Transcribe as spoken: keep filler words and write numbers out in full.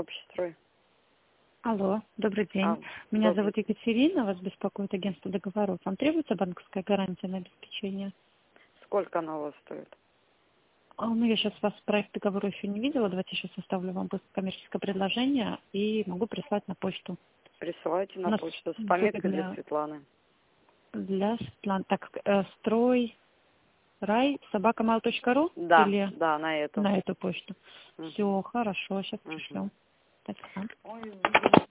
Общестрой. Алло, добрый день. А, Меня добрый. зовут Екатерина, вас беспокоит агентство договоров. Вам требуется банковская гарантия на обеспечение? Сколько она у вас стоит? А, ну, я сейчас вас проект договора еще не видела. Давайте сейчас составлю вам быстро коммерческое предложение и могу прислать на почту. Присылайте на У нас почту с будет пометкой для для, Светланы. для Светланы. Так, э, строй, рай, собакамал точка ру Да, или да, на эту. на эту почту? Угу. Все, хорошо, сейчас Угу. пришлем. Так, а. Ой,